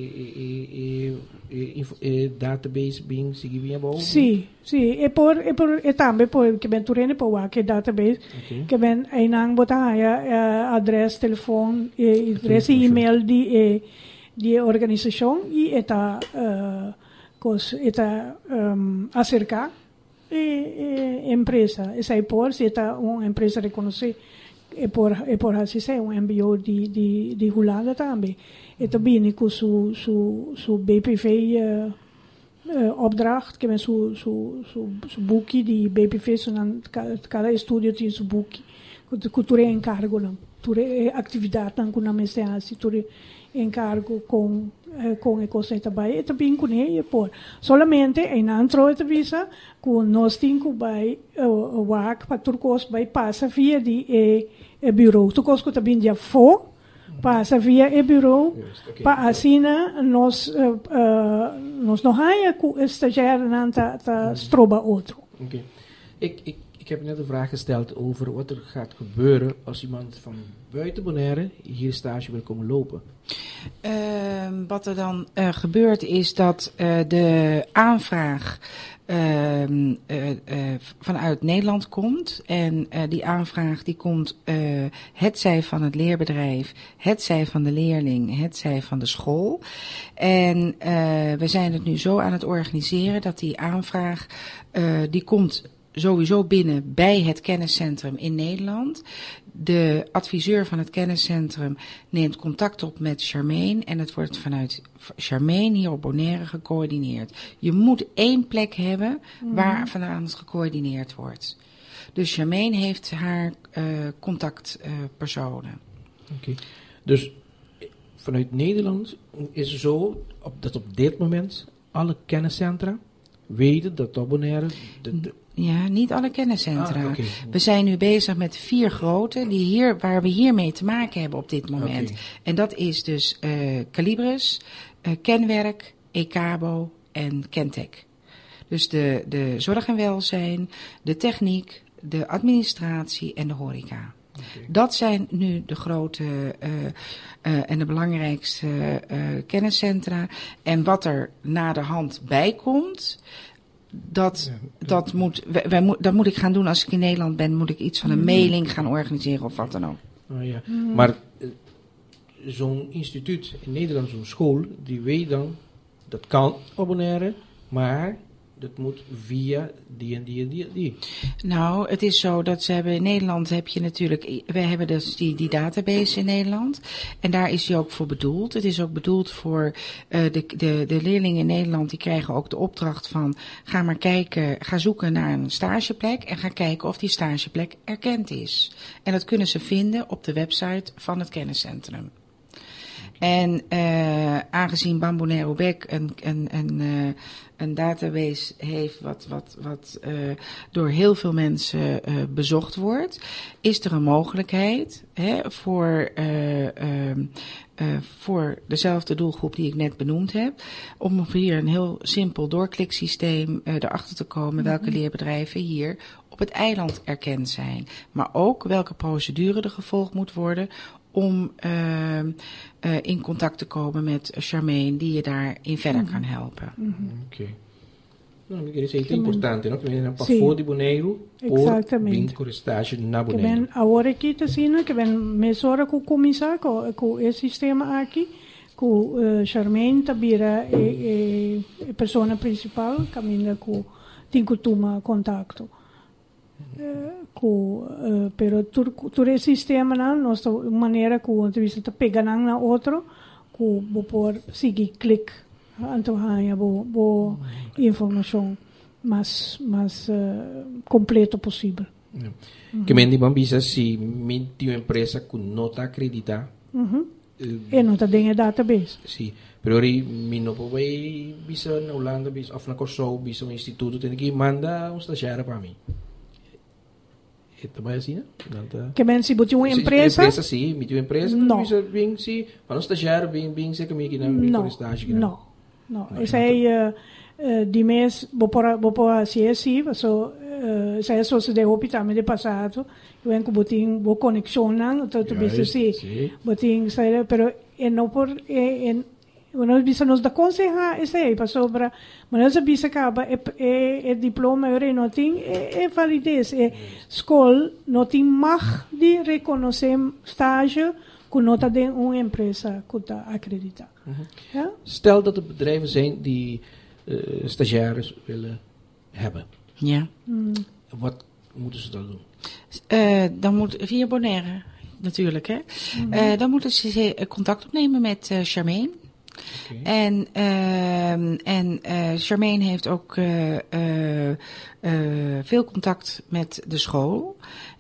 e e e e database bem seguir bem bom. Sim, sim, é por é por é também por que vem turene por lá que database okay. Que vem aí não botar a address, telefone, e address e e-mail de de organização e eta uh, cos eta um, acercar e, e empresa, essa é por se eta uma empresa reconhecer é por é por assim ser um M B O de de de Holanda também. E também com su su su B P V uh, uh, opdracht, que é su su su su boekje die B P V so dan cada estúdio tem su boekje. Com tu encargo não, tu atividade não com na mestrança, tu encargo com com a coisa também, e também com ele por solamente em antro a visa com nós temos vai o work para turcos vai passa via de e, e bureau tu cosco também já for passa via e bureau para assim nós uh, uh, nós não há com estagiário não tá tá stroba outro. Okay. Ik ik ik heb net een vraag gesteld over wat er gaat gebeuren als iemand van buiten Bonaire hier stage wil komen lopen. Uh, wat er dan uh, gebeurt is dat uh, de aanvraag uh, uh, uh, vanuit Nederland komt. En uh, die aanvraag die komt uh, hetzij van het leerbedrijf, hetzij van de leerling, hetzij van de school. En uh, we zijn het nu zo aan het organiseren dat die aanvraag uh, die komt sowieso binnen bij het kenniscentrum in Nederland. De adviseur van het kenniscentrum neemt contact op met Charmaine en het wordt vanuit Charmaine hier op Bonaire gecoördineerd. Je moet één plek hebben waar vandaan het gecoördineerd wordt. Dus Charmaine heeft haar uh, contactpersonen. Uh, Oké. Okay. Dus vanuit Nederland is het zo op, dat op dit moment alle kenniscentra weten dat op Bonaire de, de Ja, niet alle kenniscentra. Ah, okay. We zijn nu bezig met vier grote die hier, waar we hiermee te maken hebben op dit moment. Okay. En dat is dus uh, Calibris, uh, Kenwerk, Ecabo en Kentec. Dus de, de zorg en welzijn, de techniek, de administratie en de horeca. Okay. Dat zijn nu de grote uh, uh, en de belangrijkste uh, kenniscentra. En wat er na de hand bij komt, dat, ja, dat, moet, wij, wij, dat moet ik gaan doen als ik in Nederland ben. Moet ik iets van een mailing gaan organiseren of wat dan ook. Oh, ja. mm. Maar uh, zo'n instituut in Nederland, zo'n school, die weet dan, dat kan abonneren, maar dat moet via die en die en die en die. Nou, het is zo dat ze hebben in Nederland heb je natuurlijk, we hebben dus die, die database in Nederland. En daar is die ook voor bedoeld. Het is ook bedoeld voor uh, de, de, de leerlingen in Nederland, die krijgen ook de opdracht van, ga maar kijken, ga zoeken naar een stageplek en ga kijken of die stageplek erkend is. En dat kunnen ze vinden op de website van het kenniscentrum. En uh, aangezien Bamboe Nerobek een, een, een, uh, een database heeft wat, wat, wat uh, door heel veel mensen uh, bezocht wordt, is er een mogelijkheid hè, voor, uh, uh, uh, voor dezelfde doelgroep die ik net benoemd heb, om hier een heel simpel doorkliksysteem uh, erachter te komen welke mm-hmm. leerbedrijven hier op het eiland erkend zijn. Maar ook welke procedure er gevolgd moet worden om uh, uh, in contact te komen met Charmaine, die je daarin verder mm-hmm. kan helpen. Mm-hmm. Oké. Okay. No, perché è importante, no? Che viene un po' fuori di Bonaire por vincolo stage na Bonaire. Que ben agora aqui te sina, que ben mesora com começar com com esse sistema aqui, com uh, Charmaine tabira e, e, e persona principal, caminha com tem costuma contacto. Uh, cu, uh, pero tur, tur e sistema na nossa maneira cu entrevista te pega na outro cu bo por seguir click anto hanya bo bo informação mais mais uh, completo possível. Yeah. Mm-hmm. Que mendi bambisa si minti uma empresa com nota acreditar. Mhm. Uh, e nota dentro database. Sì, però ori mi no poi bisa na Holanda bisa of na Kosovo bisa um instituto tem que manda um stagiário para mim. É também assim, né? Que bem se botou uma empresa? Empresa sim, me uma empresa. Não. Bisa bem sim, para um estagiário bem bem se comigo na minha estágio. Não. Não. Essa é de mês vou por vou por assim assim, so essa é só se de hospital me de passado. Eu venho com botin bo conexão não, tanto bisa sim. Botin sai, pero é não por é nós bisa nos da conseja esse aí para sobra, mas nós bisa acaba é é diploma eu não tem é validez é escola não tem mag de reconhecer estágio com nota de uma empresa que está acreditada. Mm-hmm. Ja? Stel dat er bedrijven zijn die uh, stagiaires willen hebben. Ja. Mm. Wat moeten ze dan doen? Uh, dan moet via Bonaire natuurlijk hè. Mm-hmm. Uh, dan moeten ze contact opnemen met uh, Charmaine. Okay. En, uh, en uh, Charmaine heeft ook uh, uh, uh, veel contact met de school.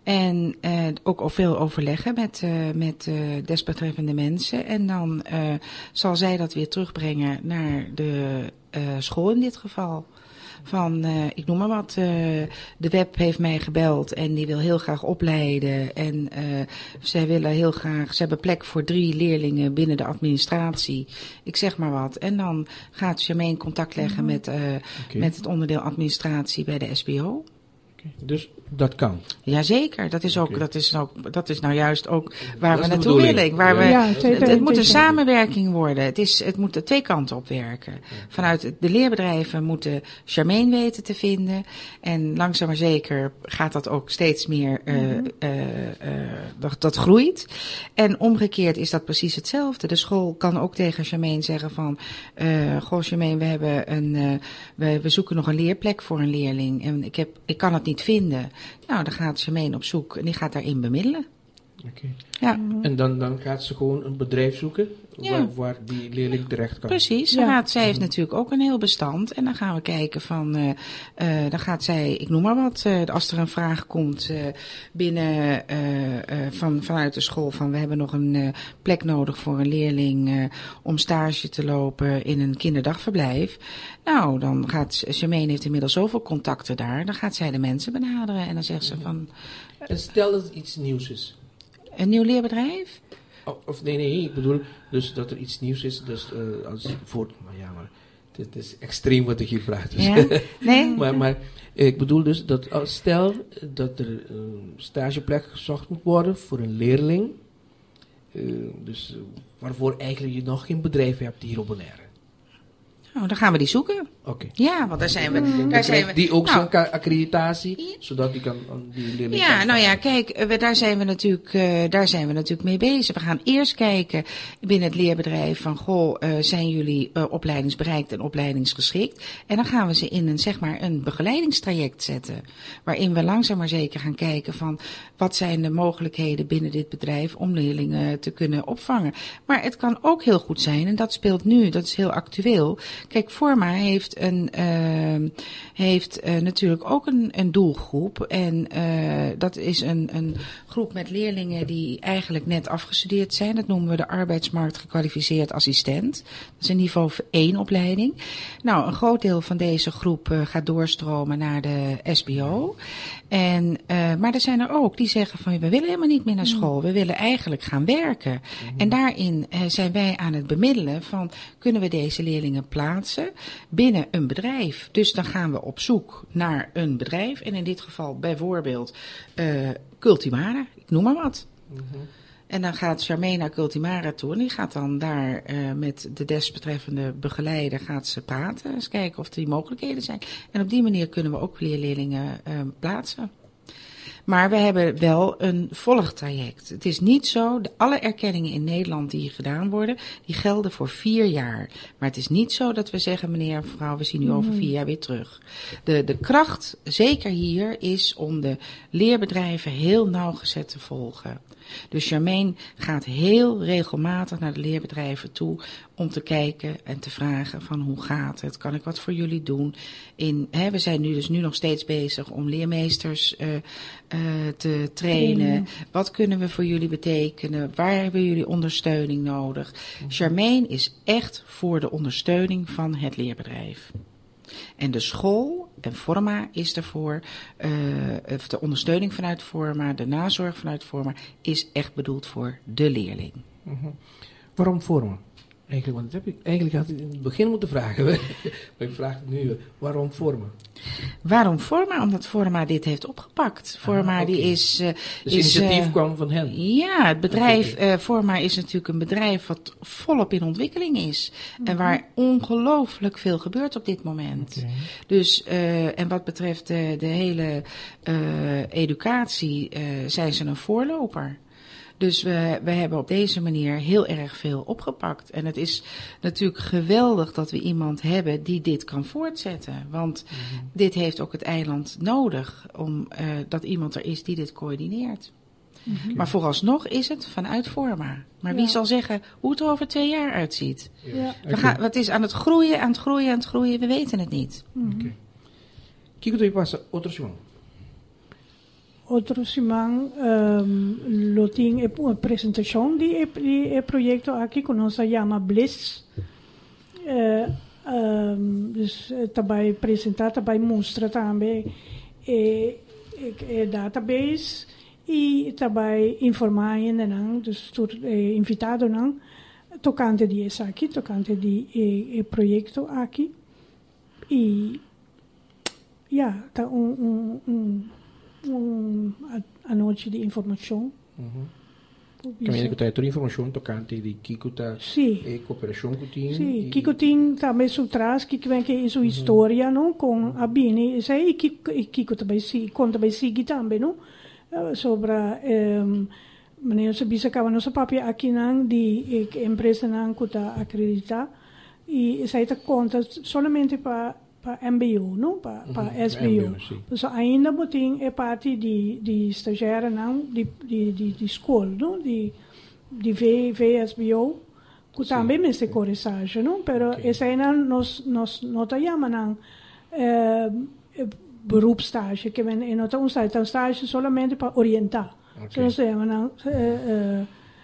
En uh, ook al veel overleggen met, uh, met uh, desbetreffende mensen. En dan uh, zal zij dat weer terugbrengen naar de uh, school in dit geval. Van, uh, ik noem maar wat, uh, de web heeft mij gebeld en die wil heel graag opleiden. En uh, zij willen heel graag, ze hebben plek voor drie leerlingen binnen de administratie. Ik zeg maar wat. En dan gaat Charmaine contact leggen met, uh, okay. met het onderdeel administratie bij de S B O. Okay. Dus dat kan? Jazeker, dat is ook, okay. dat is ook, dat is nou juist ook waar dat we naartoe willen. Waar ja. we, ja, het, het, het moet een samenwerking worden. Het is, het moet er twee kanten op werken. Ja. Vanuit de leerbedrijven moeten Charmaine weten te vinden. En langzaam maar zeker gaat dat ook steeds meer, uh, mm-hmm. uh, uh, dat, dat groeit. En omgekeerd is dat precies hetzelfde. De school kan ook tegen Charmaine zeggen van, uh, goh Charmaine, we hebben een, uh, we, we zoeken nog een leerplek voor een leerling. En ik heb, ik kan het niet vinden. Nou, dan gaat Charmaine op zoek en die gaat daarin bemiddelen. Okay. Ja. En dan, dan gaat ze gewoon een bedrijf zoeken Ja. waar, waar die leerling terecht kan. Precies, Ja. gaat, zij heeft natuurlijk ook een heel bestand. En dan gaan we kijken van, uh, uh, dan gaat zij, ik noem maar wat, uh, als er een vraag komt uh, binnen uh, uh, van, vanuit de school van we hebben nog een uh, plek nodig voor een leerling uh, om stage te lopen in een kinderdagverblijf. Nou, dan gaat, Germaine heeft inmiddels zoveel contacten daar, dan gaat zij de mensen benaderen en dan zegt ze van... En stel dat het iets nieuws is. Een nieuw leerbedrijf? Of, of nee, nee, ik bedoel dus dat er iets nieuws is. Dus uh, als voor, maar ja, maar het, het is extreem wat ik hier vraag. Dus. Ja? Nee? maar, maar ik bedoel dus dat als stel dat er een stageplek gezocht moet worden voor een leerling. Uh, dus uh, waarvoor eigenlijk je nog geen bedrijf hebt hier op Bonaire. Nou, dan gaan we die zoeken. Oké. Okay. Ja, want daar zijn we. Dan Daar zijn we die ook nou, zo'n accreditatie, zodat die kan die leerling. Ja, kan nou ja, kijk, we, daar zijn we natuurlijk, uh, daar zijn we natuurlijk mee bezig. We gaan eerst kijken binnen het leerbedrijf van, goh, uh, zijn jullie uh, opleidingsbereikt en opleidingsgeschikt? En dan gaan we ze in een, zeg maar, een begeleidingstraject zetten, waarin we langzaam maar zeker gaan kijken van, wat zijn de mogelijkheden binnen dit bedrijf om leerlingen te kunnen opvangen? Maar het kan ook heel goed zijn, en dat speelt nu, dat is heel actueel. Kijk, Forma heeft een, uh, heeft uh, natuurlijk ook een, een doelgroep. En uh, dat is een, een groep met leerlingen die eigenlijk net afgestudeerd zijn. Dat noemen we de arbeidsmarkt gekwalificeerd assistent. Dat is een niveau één opleiding. Nou, een groot deel van deze groep uh, gaat doorstromen naar de S B O. En, uh, maar er zijn er ook die zeggen van, we willen helemaal niet meer naar school. We willen eigenlijk gaan werken. Mm-hmm. En daarin uh, zijn wij aan het bemiddelen van, kunnen we deze leerlingen plaatsen binnen een bedrijf. Dus dan gaan we op zoek naar een bedrijf. En in dit geval bijvoorbeeld uh, Cultimara, ik noem maar wat. Mm-hmm. En dan gaat Germaine naar Cultimara toe en die gaat dan daar uh, met de desbetreffende begeleider gaat ze praten. Eens kijken of er die mogelijkheden zijn. En op die manier kunnen we ook leerlingen uh, plaatsen. Maar we hebben wel een volgtraject. Het is niet zo, de, alle erkenningen in Nederland die gedaan worden, die gelden voor vier jaar. Maar het is niet zo dat we zeggen, meneer en mevrouw, we zien u over vier jaar weer terug. De, de kracht, zeker hier, is om de leerbedrijven heel nauwgezet te volgen. Dus Germaine gaat heel regelmatig naar de leerbedrijven toe om te kijken en te vragen van hoe gaat het, kan ik wat voor jullie doen. In, hè, we zijn nu dus nu nog steeds bezig om leermeesters uh, uh, te trainen. Mm. Wat kunnen we voor jullie betekenen? Waar hebben jullie ondersteuning nodig? Mm. Germaine is echt voor de ondersteuning van het leerbedrijf. En de school en Forma is ervoor, uh, de ondersteuning vanuit Forma, de nazorg vanuit Forma, is echt bedoeld voor de leerling. Mm-hmm. Waarom Forma? Eigenlijk, want dat heb ik eigenlijk had ik in het begin moeten vragen. Maar ik vraag het nu, waarom Forma? Waarom Forma? Omdat Forma dit heeft opgepakt. Forma ah, okay. die is... Uh, dus is, initiatief uh, kwam van hen? Ja, het bedrijf okay. uh, Forma is natuurlijk een bedrijf wat volop in ontwikkeling is. Mm-hmm. En waar ongelooflijk veel gebeurt op dit moment. Okay. Dus, uh, en wat betreft uh, de hele uh, educatie uh, zijn ze een voorloper. Dus we, we hebben op deze manier heel erg veel opgepakt. En het is natuurlijk geweldig dat we iemand hebben die dit kan voortzetten. Want mm-hmm. dit heeft ook het eiland nodig, om uh, dat iemand er is die dit coördineert. Mm-hmm. Maar vooralsnog is het vanuit Forma. Maar ja. wie zal zeggen hoe het er over twee jaar uitziet? Ja. Ja. We gaan, het is aan het groeien, aan het groeien, aan het groeien. We weten het niet. Mm-hmm. Okay. Kiko te pasa otro simang. Otro simang um, lo tiene una presentación de el proyecto aquí que se llama Bliss. Uh, um, dus daarbij presentata, daarbij mostra também e, e database e daarbij informare nan, dus tur eh, invitado nan tocante di es aquí, tocante di eh, el proyecto aquí. E ja, ta un, un, un Um, a, a noite de informação. Uhum. Também tem toda a informação tocante de Kiko tá e cooperação que tem. Sim, e... Kiko tem também por trás que vem que é sua história, não, com a Bini, sei Kiko, Kiko também se conta também sigue também, não, sobre um, meneer se bisa acaba nossa papia aqui não de empresa não que tá acreditar e sai tá conta somente para para M B O, não? Para Uhum, S B O. M B O, sim. Então, ainda botem é parte de, de estagiário, não? De, de, de, de escola, não? De, de V, V S B O, que também me se corrigem, não? Pero Okay. esse aí nós, nós não chamamos, não? É, beroepstage, que men nota um stage, um stage solamente para orientar. Okay. Zo zeggen we dan, uh, uh,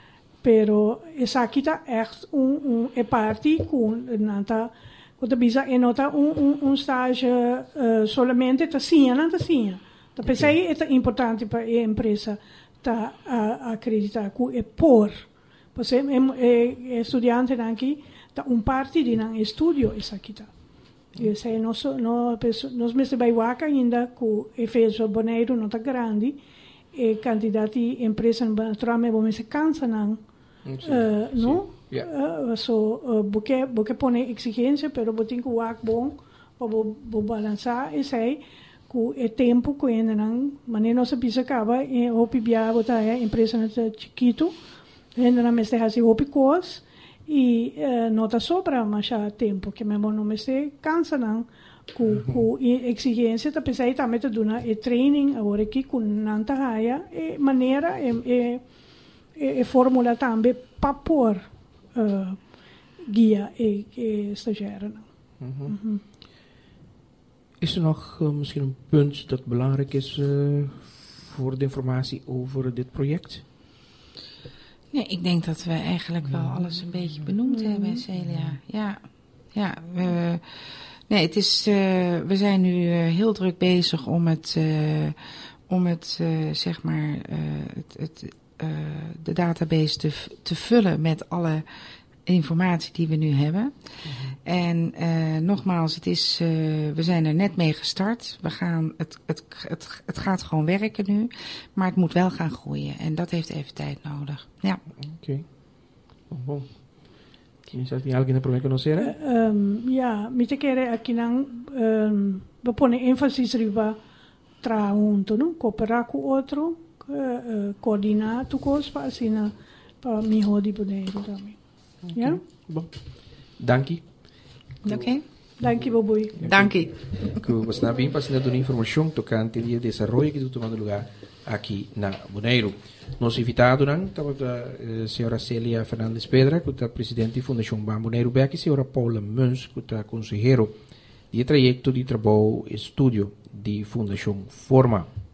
pero essa aqui tá echt um, um é parte com nanta, quando bisa é nota um um um stage uh, solamente tá sim, não tá sim. Tá pensei é importante para a empresa tá uh, acreditar que é por, você é, é estudante aqui tá um parte de um estudo essa aqui tá. E se nós nós nós me se vai waka ainda que é feito boneiro não tá grande e candidati empresa trame bom se cansa não uh, não yeah. uh, so uh, porque porque pone exigência pero botin que wak bom para bo balançar e sei que é tempo que ainda não maneira nossa pisa acaba e o pibia botar é empresa não chiquito ainda não me se assim o picos e uh, não tá sobra mas já tempo que mesmo não me se cansa não com com exigência tá pensei também tá dando e training agora aqui com nanta raia e maneira e, e, e, e fórmula também para pôr uh, guia e, e estagiário Mm-hmm. Mm-hmm. Is er nog uh, misschien een punt dat belangrijk is uh, voor de informatie over dit project? Nee, ik denk dat we eigenlijk wel alles een beetje benoemd mm. hebben, Celia. Ja, ja. We, nee, het is. Uh, we zijn nu uh, heel druk bezig om het, uh, om het, uh, zeg maar, uh, het, het, uh, de database te, te vullen met alle informatie die we nu hebben. Mm-hmm. En uh, nogmaals, het is, uh, we zijn er net mee gestart. We gaan, het, het, het, het gaat gewoon werken nu, maar het moet wel gaan groeien. En dat heeft even tijd nodig. Ja. Oké. Okay. Bom, bom. Quizás tem alguém para me conhecer? Uh, um, ja, me querer aqui não, um, we ponen ênfasis riba tra junto, não? Cooperar com outro, uh, uh, coordinar tu coisas para assim, para melhor de poder também. Okay. Ja? Bom. Dankie. Oké. Okay. Dankie, Boboi. Dankie. Você está bem passando dando informação tocante ao desenvolvimento que está tomando lugar aqui na Bonaire. Nosso invitado estava a senhora Célia Fernandes Pedra, que é presidente da Fundação Ban Bonaire, e a senhora Paula Muns, que é consejero de trajeto de trabalho e estudo de Fundação Forma.